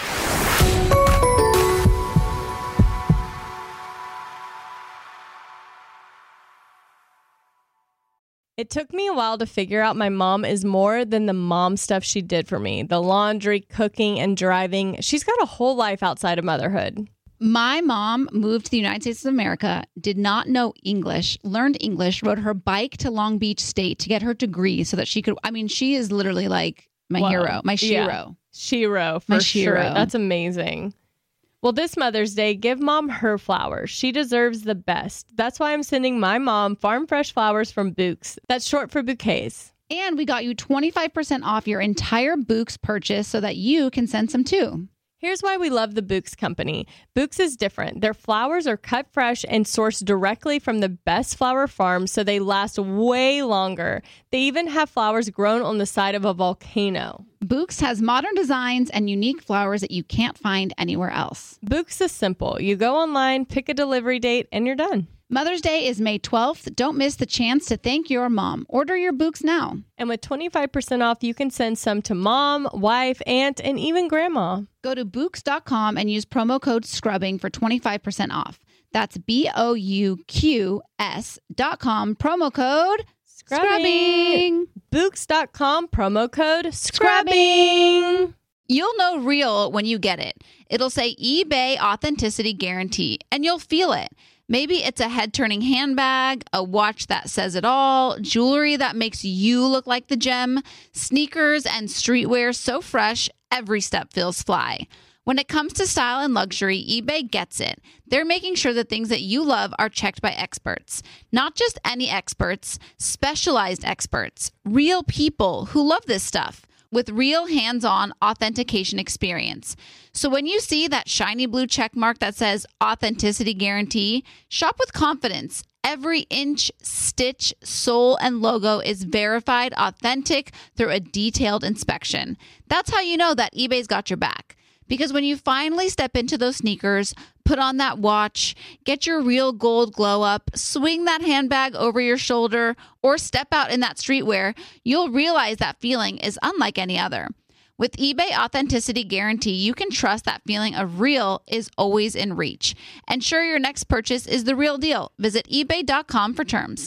It took me a while to figure out my mom is more than the mom stuff she did for me. The laundry, cooking, and driving. She's got a whole life outside of motherhood. My mom moved to the United States of America, did not know English, learned English, rode her bike to Long Beach State to get her degree so that she could, I mean, she is literally like my Wow. hero, my Yeah. shiro. Shiro, for My sure. Shiro. That's amazing. Well, this Mother's Day, give mom her flowers. She deserves the best. That's why I'm sending my mom farm fresh flowers from Bouqs. That's short for bouquets. And we got you twenty-five percent off your entire Bouqs purchase so that you can send some too. Here's why we love the Bouqs company. Bouqs is different. Their flowers are cut fresh and sourced directly from the best flower farms, so they last way longer. They even have flowers grown on the side of a volcano. Bouqs has modern designs and unique flowers that you can't find anywhere else. Bouqs is simple. You go online, pick a delivery date, and you're done. Mother's Day is May twelfth. Don't miss the chance to thank your mom. Order your Bouqs now. And with twenty-five percent off, you can send some to mom, wife, aunt, and even grandma. Go to Bouqs dot com and use promo code SCRUBBING for twenty-five percent off. That's B O U Q S dot com, promo code SCRUBBING. Bouqs dot com, promo code SCRUBBING. You'll know real when you get it. It'll say eBay Authenticity Guarantee, and you'll feel it. Maybe it's a head-turning handbag, a watch that says it all, jewelry that makes you look like the gem, sneakers and streetwear so fresh, every step feels fly. When it comes to style and luxury, eBay gets it. They're making sure the things that you love are checked by experts. Not just any experts, specialized experts, real people who love this stuff, with real hands-on authentication experience. So when you see that shiny blue check mark that says Authenticity Guarantee, shop with confidence. Every inch, stitch, sole, and logo is verified authentic through a detailed inspection. That's how you know that eBay's got your back. Because when you finally step into those sneakers, put on that watch, get your real gold glow up, swing that handbag over your shoulder, or step out in that streetwear, you'll realize that feeling is unlike any other. With eBay Authenticity Guarantee, you can trust that feeling of real is always in reach. Ensure your next purchase is the real deal. Visit ebay dot com for terms.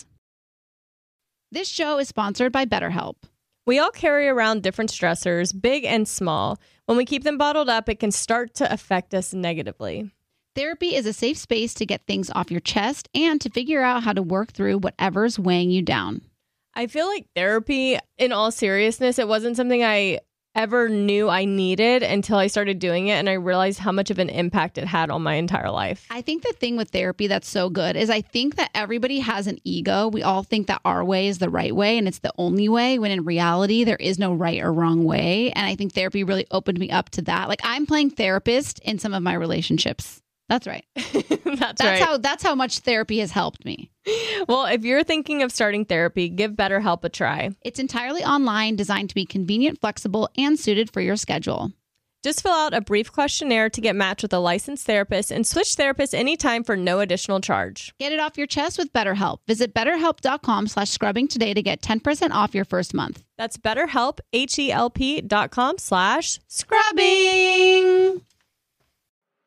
This show is sponsored by BetterHelp. We all carry around different stressors, big and small. When we keep them bottled up, it can start to affect us negatively. Therapy is a safe space to get things off your chest and to figure out how to work through whatever's weighing you down. I feel like therapy, in all seriousness, it wasn't something I ever knew I needed until I started doing it, and I realized how much of an impact it had on my entire life. I think the thing with therapy that's so good is I think that everybody has an ego. We all think that our way is the right way and it's the only way, when in reality, there is no right or wrong way. And I think therapy really opened me up to that. Like, I'm playing therapist in some of my relationships. That's right. that's that's right. how that's how much therapy has helped me. Well, if you're thinking of starting therapy, give BetterHelp a try. It's entirely online, designed to be convenient, flexible, and suited for your schedule. Just fill out a brief questionnaire to get matched with a licensed therapist and switch therapists anytime for no additional charge. Get it off your chest with BetterHelp. Visit betterhelp dot com slash scrubbing today to get ten percent off your first month. That's BetterHelp, H E L P dot com slash scrubbing.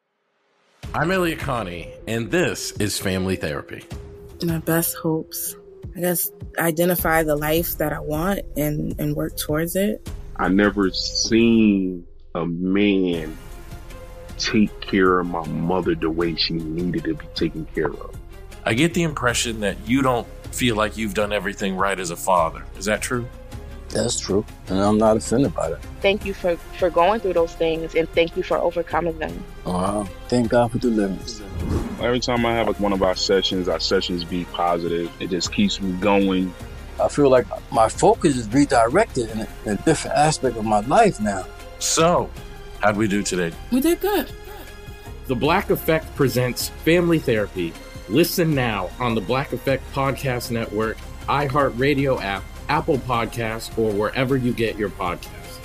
I'm Elliot Connie, and this is Family Therapy. My best hopes, I guess, identify the life that I want and, and work towards it. I never seen a man take care of my mother the way she needed to be taken care of. I get the impression that you don't feel like you've done everything right as a father. Is that true? That's true, and I'm not offended by that. Thank you for, for going through those things, and thank you for overcoming them. Wow, thank God for deliverance. Every time I have like one of our sessions, our sessions be positive. It just keeps me going. I feel like my focus is redirected in a, in a different aspect of my life now. So, how'd we do today? We did good. The Black Effect presents Family Therapy. Listen now on the Black Effect Podcast Network, iHeartRadio app, Apple Podcasts, or wherever you get your podcasts.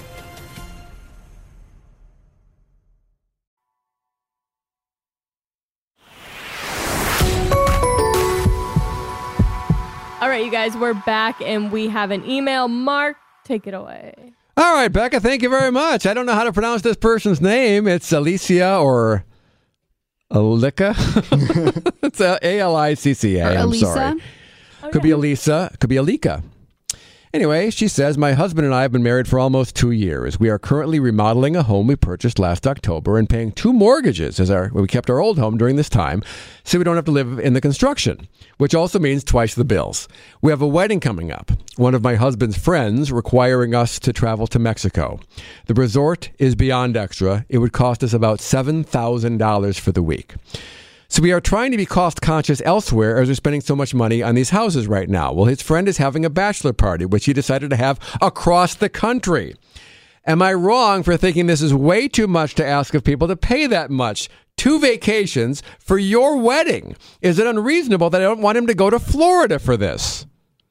All right, you guys, we're back and we have an email. Mark, take it away. All right, Becca, thank you very much. I don't know how to pronounce this person's name. It's Alicia or Alika. It's A L I C C A. I'm Elisa? sorry. Oh, could yeah. be Elisa. Could be Alika. Anyway, she says, my husband and I have been married for almost two years. We are currently remodeling a home we purchased last October and paying two mortgages as our we kept our old home during this time so we don't have to live in the construction, which also means twice the bills. We have a wedding coming up. One of my husband's friends requiring us to travel to Mexico. The resort is beyond extra. It would cost us about seven thousand dollars for the week. So we are trying to be cost conscious elsewhere as we're spending so much money on these houses right now. Well, his friend is having a bachelor party, which he decided to have across the country. Am I wrong for thinking this is way too much to ask of people to pay that much? Two vacations for your wedding. Is it unreasonable that I don't want him to go to Florida for this?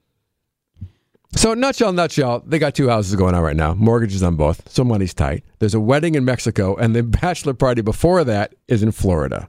So nutshell, nutshell, they got two houses going on right now. Mortgages on both, so money's tight. There's a wedding in Mexico, and the bachelor party before that is in Florida.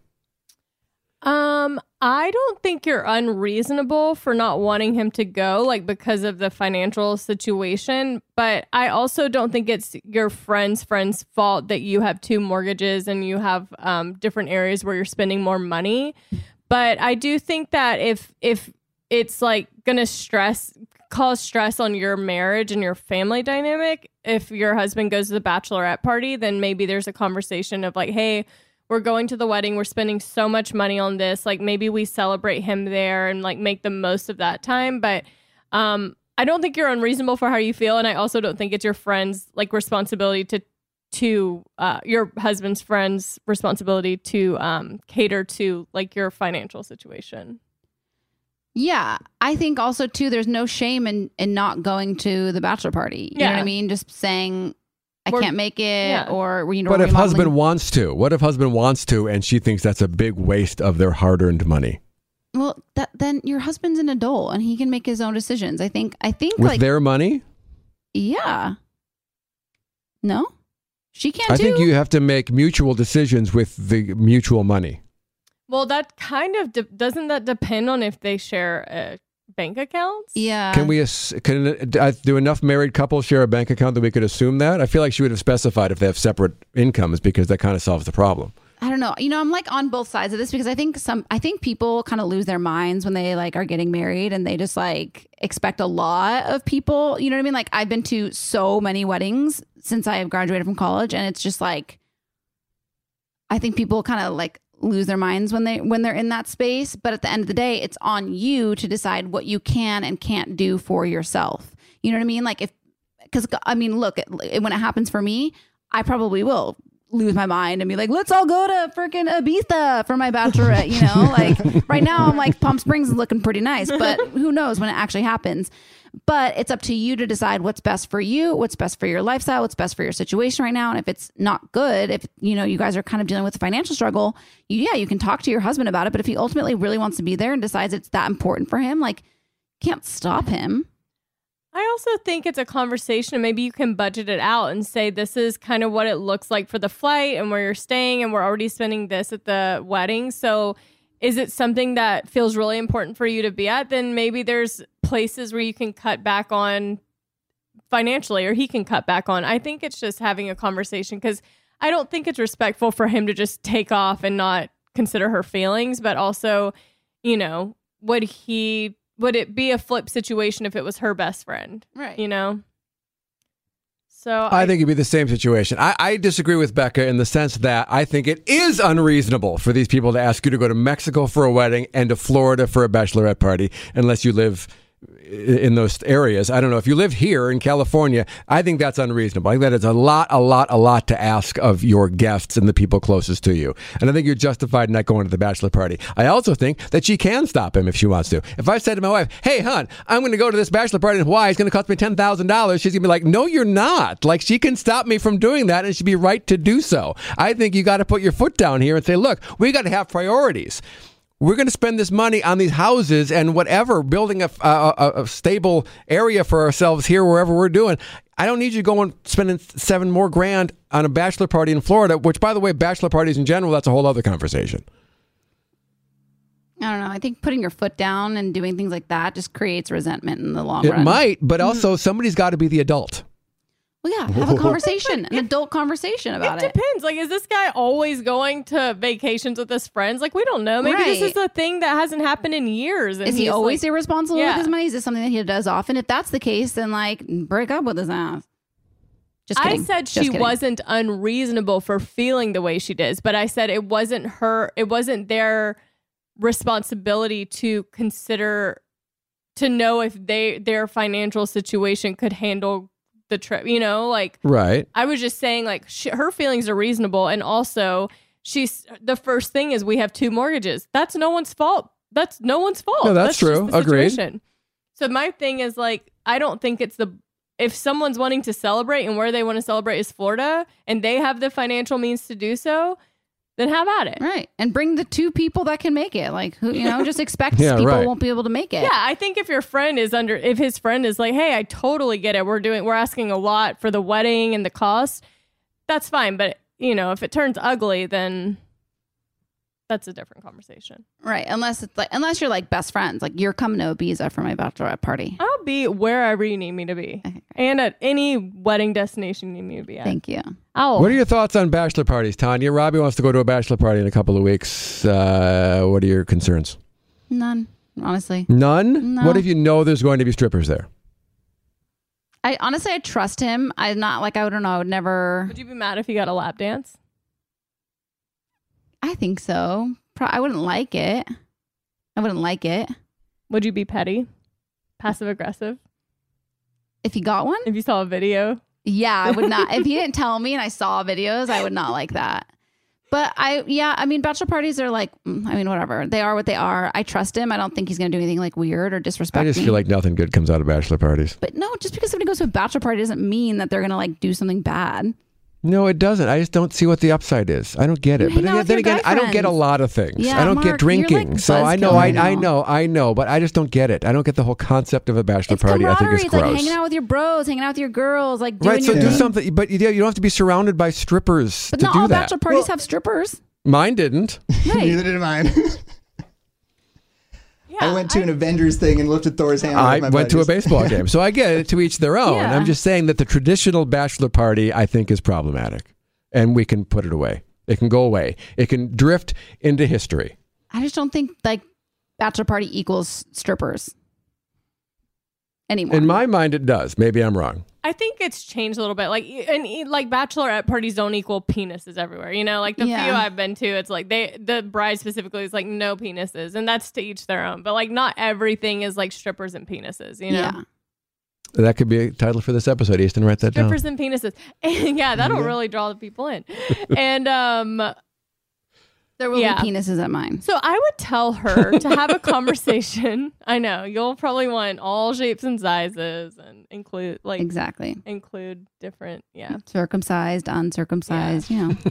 Um, I don't think you're unreasonable for not wanting him to go, like because of the financial situation. But I also don't think it's your friend's friend's fault that you have two mortgages and you have um, different areas where you're spending more money. But I do think that if if it's like gonna stress cause stress on your marriage and your family dynamic, if your husband goes to the bachelorette party, then maybe there's a conversation of like, hey, we're going to the wedding. We're spending so much money on this. Like maybe we celebrate him there and like make the most of that time. But um, I don't think you're unreasonable for how you feel. And I also don't think it's your friend's like responsibility to, to uh, your husband's friend's responsibility to um, cater to like your financial situation. Yeah. I think also too, there's no shame in, in not going to the bachelor party. You Yeah. know what I mean? Just saying, I We're- can't make it, yeah. or you know. But if remodeling- husband wants to, what if husband wants to and she thinks that's a big waste of their hard-earned money? well, that then your husband's an adult and he can make his own decisions. I think. I think With like their money? yeah. No, she can I too. think you have to make mutual decisions with the mutual money. Well, that kind of de- doesn't that depend on if they share uh, bank accounts? Yeah. Can we, ass- can uh, do enough married couples share a bank account that we could assume that? I feel like she would have specified if they have separate incomes because that kind of solves the problem. I don't know. You know, I'm like on both sides of this because I think some, I think people kind of lose their minds when they like are getting married and they just like expect a lot of people. You know what I mean? Like I've been to so many weddings since I have graduated from college, and it's just like, I think people kind of like lose their minds when they when they're in that space. But at the end of the day, it's on you to decide what you can and can't do for yourself. You know what I mean? Like if, because I mean, look, when it happens for me, I probably will lose my mind and be like, let's all go to freaking Ibiza for my bachelorette, you know? Like right now I'm like, Palm Springs is looking pretty nice, but who knows when it actually happens. But it's up to you to decide what's best for you, what's best for your lifestyle, what's best for your situation right now. And if it's not good, if you know you guys are kind of dealing with a financial struggle, you, yeah, you can talk to your husband about it. But if he ultimately really wants to be there and decides it's that important for him, like, can't stop him. I also think it's a conversation, and maybe you can budget it out and say, this is kind of what it looks like for the flight and where you're staying, and we're already spending this at the wedding. So is it something that feels really important for you to be at? Then maybe there's places where you can cut back on financially, or he can cut back on. I think it's just having a conversation, because I don't think it's respectful for him to just take off and not consider her feelings, but also, you know, would he, would it be a flip situation if it was her best friend? Right. You know? So I, I think it'd be the same situation. I, I disagree with Becca in the sense that I think it is unreasonable for these people to ask you to go to Mexico for a wedding and to Florida for a bachelorette party unless you live in those areas. I don't know. If you live here in California, I think that's unreasonable. I think that is a lot, a lot, a lot to ask of your guests and the people closest to you. And I think you're justified in not going to the bachelor party. I also think that she can stop him if she wants to. If I said to my wife, hey, hon, I'm going to go to this bachelor party in Hawaii. It's going to cost me ten thousand dollars. She's going to be like, no, you're not. Like, she can stop me from doing that, and she'd be right to do so. I think you got to put your foot down here and say, look, we got to have priorities. We're going to spend this money on these houses and whatever, building a, a, a stable area for ourselves here, wherever we're doing. I don't need you going spending seven more grand on a bachelor party in Florida, which, by the way, bachelor parties in general, that's a whole other conversation. I don't know. I think putting your foot down and doing things like that just creates resentment in the long It run. might, but also somebody's got to be the adult. Well, yeah, have a conversation, an adult conversation about it it. depends. Like, is this guy always going to vacations with his friends? Like, we don't know. Maybe Right. this is a thing that hasn't happened in years. And Is he he's always like, irresponsible Yeah. with his money? Is this something that he does often? If that's the case, then like break up with his ass. Just I kidding. said Just she kidding. wasn't unreasonable for feeling the way she does, but I said it wasn't her, it wasn't their responsibility to consider, to know if they their financial situation could handle the trip, you know, like Right. I was just saying, like, she, her feelings are reasonable, and also she's the first thing is we have two mortgages. That's no one's fault. That's no one's fault. No, that's just true. the Agreed. situation. So my thing is, like, I don't think it's the if someone's wanting to celebrate and where they want to celebrate is Florida and they have the financial means to do so, then have at it. Right. And bring the two people that can make it. Like, who, you know, just expect Yeah, people right. won't be able to make it. Yeah, I think if your friend is under, if his friend is like, hey, I totally get it. We're doing, we're asking a lot for the wedding and the cost. That's fine. But, you know, if it turns ugly, then that's a different conversation. Right. Unless it's like, unless you're like best friends, like you're coming to Ibiza for my bachelorette party. I'll be wherever you need me to be, and at any wedding destination you need me to be at. Thank you. Oh, What are your thoughts on bachelor parties, Tanya? Robbie wants to go to a bachelor party in a couple of weeks. Uh, what are your concerns? None, honestly. None? No. What if you know there's going to be strippers there? I honestly, I trust him. I'm not like, I don't know. I would never. Would you be mad if he got a lap dance? I think so. Pro- I wouldn't like it. I wouldn't like it. Would you be petty, passive aggressive? If he got one? If you saw a video? Yeah, I would not. If he didn't tell me and I saw videos, I would not like that. But I, yeah, I mean, bachelor parties are like, mm, I mean, whatever. They are what they are. I trust him. I don't think he's going to do anything like weird or disrespect I just me. feel like nothing good comes out of bachelor parties. But no, just because somebody goes to a bachelor party doesn't mean that they're going to like do something bad. No, it doesn't. I just don't see what the upside is. I don't get it. You But hang out then, with then your again, guy I don't get a friends. lot of things. Yeah, I don't Mark, get you're drinking. like so I know, buzzkill I, right I now. know, I know, but I just don't get it. I don't get the whole concept of a bachelor It's party. I think camaraderie. it's It's like gross. hanging out with your bros, hanging out with your girls, like doing Right, so your do thing. something, but you don't you don't have to be surrounded by strippers But to not do all that. bachelor parties have strippers. Mine didn't. Right. Neither did mine. I went to an Avengers thing and looked at Thor's hammer. I with my went to a buddies. baseball game, so I get it. To each their own. Yeah. I'm just saying that the traditional bachelor party, I think, is problematic, and we can put it away. It can go away. It can drift into history. I just don't think like bachelor party equals strippers anymore. In my mind, it does. Maybe I'm wrong. I think it's changed a little bit. Like, and like bachelorette parties don't equal penises everywhere. You know, like the Yeah. few I've been to, it's like they, the bride specifically is like no penises, and that's to each their own. But like, not everything is like strippers and penises. You know, Yeah. That could be a title for this episode. Easton, write that down. strippers and penises. And yeah, that'll Yeah. really draw the people in. And um, There will Yeah. be penises at mine. so I would tell her to have a conversation. I know you'll probably want all shapes and sizes and include like Exactly. include different. Yeah, Circumcised, uncircumcised, you know.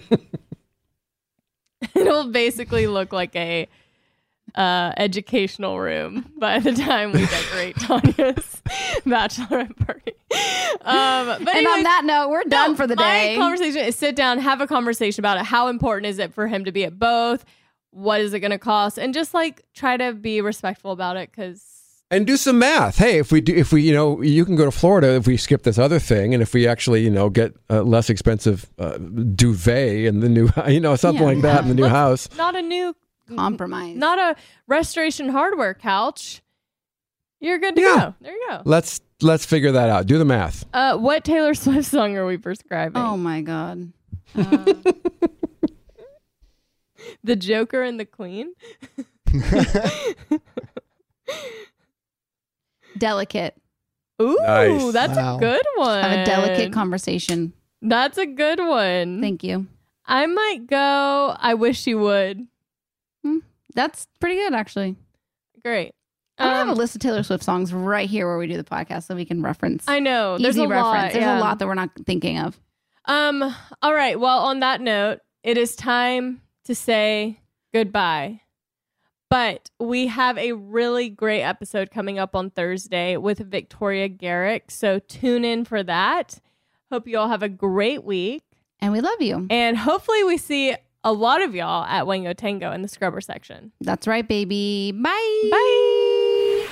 it'll basically look like a uh, educational room by the time we decorate Tanya's bachelorette party. Um, but And anyways, on that note, we're done no, for the my day. conversation is sit down, have a conversation about it. How important is it for him to be at both? What is it going to cost? And just like try to be respectful about it, because And do some math. Hey, if we do, if we, you know, you can go to Florida if we skip this other thing, and if we actually, you know, get a less expensive uh, duvet in the new, you know, something Yeah. like that in the new Let's- house. Not a new compromise. Not a restoration hardware couch. You're good to Yeah. go. There you go. Let's let's figure that out. Do the math. Uh, what Taylor Swift song are we prescribing? Oh my God. Uh, The Joker and the Queen? Delicate. Ooh, Nice. that's Wow. a good one. Have a delicate conversation. That's a good one. Thank you. I might go, I Wish You Would. That's pretty good, actually. Great. I have a Um, list of Taylor Swift songs right here where we do the podcast so we can reference. I know. There's Easy a reference. lot. There's yeah. a lot that we're not thinking of. Um. All right. Well, on that note, it is time to say goodbye. But we have a really great episode coming up on Thursday with Victoria Garrick. So tune in for that. Hope you all have a great week. And we love you. And hopefully we see a lot of y'all at Wango Tango in the scrubber section. That's right, baby. Bye. Bye.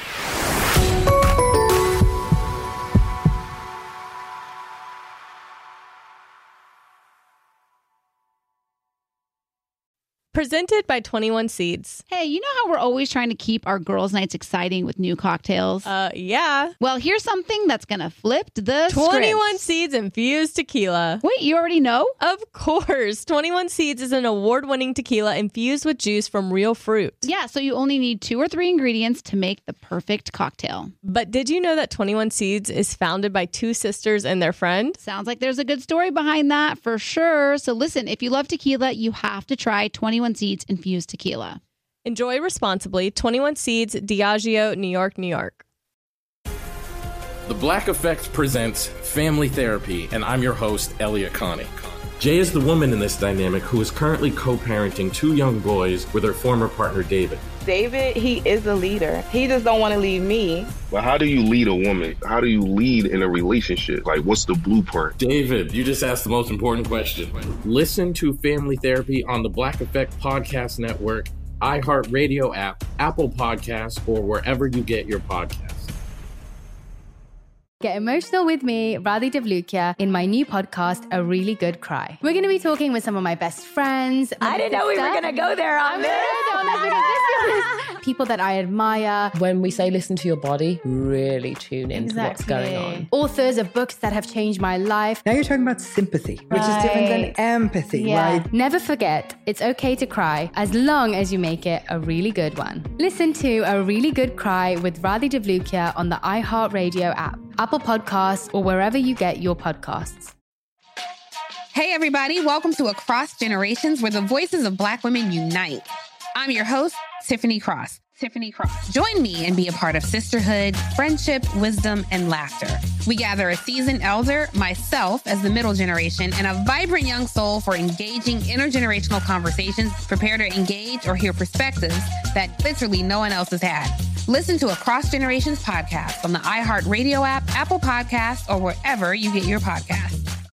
Presented by twenty-one Seeds. Hey, you know how we're always trying to keep our girls' nights exciting with new cocktails? Uh, yeah. Well, here's something that's going to flip the twenty-one script. Seeds infused tequila. Wait, you already know? Of course. twenty-one Seeds is an award-winning tequila infused with juice from real fruit. Yeah, so you only need two or three ingredients to make the perfect cocktail. But did you know that twenty-one Seeds is founded by two sisters and their friend? Sounds like there's a good story behind that for sure. So listen, if you love tequila, you have to try twenty-one Seeds infused tequila. Enjoy responsibly. twenty-one Seeds, Diageo, New York, New York. The Black Effect presents Family Therapy, and I'm your host, Elliot Connie. Jay is the woman in this dynamic who is currently co-parenting two young boys with her former partner, David. David, he is a leader. He just don't want to leave me. But how do you lead a woman? How do you lead in a relationship? Like, what's the blueprint? David, you just asked the most important question. Listen to Family Therapy on the Black Effect Podcast Network, iHeartRadio app, Apple Podcasts, or wherever you get your podcasts. Get emotional with me, Radhi Devlukia, in my new podcast, A Really Good Cry. We're going to be talking with some of my best friends. I didn't know we were going to go there on I'm this. gonna go there because this is people that I admire. When we say listen to your body, really tune into what's going on. Authors of books that have changed my life. Now you're talking about sympathy, which is different than empathy, Yeah. right? Never forget, it's okay to cry as long as you make it a really good one. Listen to A Really Good Cry with Radhi Devlukia on the iHeartRadio app, Apple Podcasts, or wherever you get your podcasts. Hey, everybody. Welcome to Across Generations, where the voices of Black women unite. I'm your host, Tiffany Cross. Tiffany Cross. Join me and be a part of sisterhood, friendship, wisdom, and laughter. We gather a seasoned elder, myself as the middle generation, and a vibrant young soul for engaging intergenerational conversations. Prepare to engage or hear perspectives that literally no one else has had. Listen to Across Generations podcast on the iHeartRadio app, Apple Podcasts, or wherever you get your podcasts.